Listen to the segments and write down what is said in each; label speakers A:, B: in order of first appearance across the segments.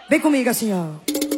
A: Vem comigo assim, ó.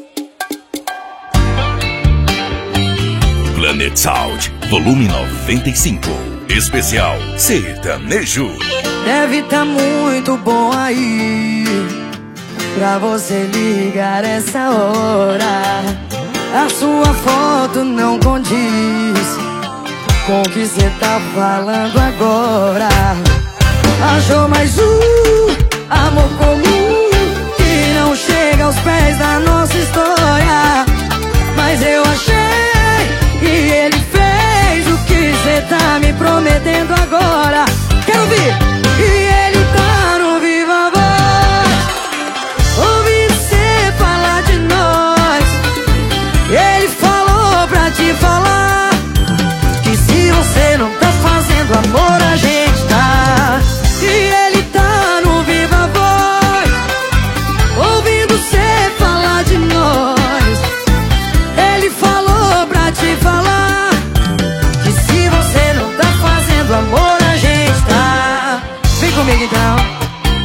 B: Planet Sound, volume 95. Especial Sertanejo.
A: Deve tá muito bom aí pra você ligar essa hora. A sua foto não condiz com o que cê tá falando agora. Achou mais amor comum que não chega aos pés da nossa história. Mas eu achei e ele fez o que cê tá me prometendo agora. Quero ouvir! E ele tá no Viva Voz, ouvindo cê falar de nós. Ele falou pra te falar que se você não tá fazendo amor, a gente tá. E ele tá no Viva Voz, ouvindo cê falar de nós. Ele falou pra te falar que se você não tá fazendo amor, a gente tá. Vem comigo então.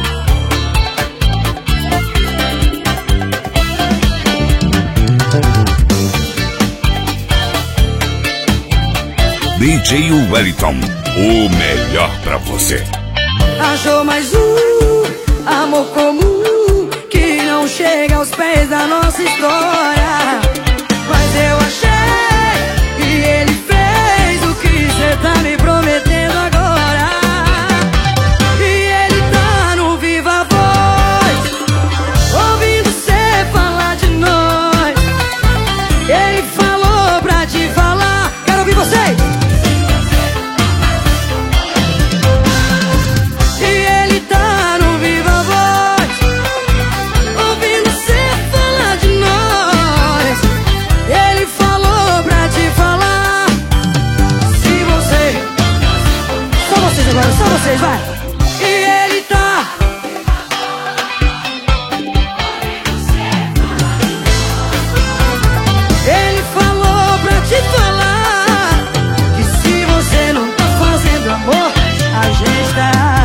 B: DJ Wellington, o melhor pra você.
A: Achou mais amor comum que não chega aos pés da nossa história. Mas eu achei e ele fez o que cê tá me prometendo agora. E ele tá no Viva Voz, ouvindo cê falar de nós. Ele falou pra te falar. Quero ouvir vocês! Agora só vocês, vai! E ele tá. Ele falou pra te falar que se você não tá fazendo amor, a gente tá.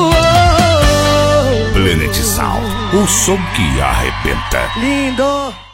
B: Planet Sound, o som que arrebenta.
A: Lindo!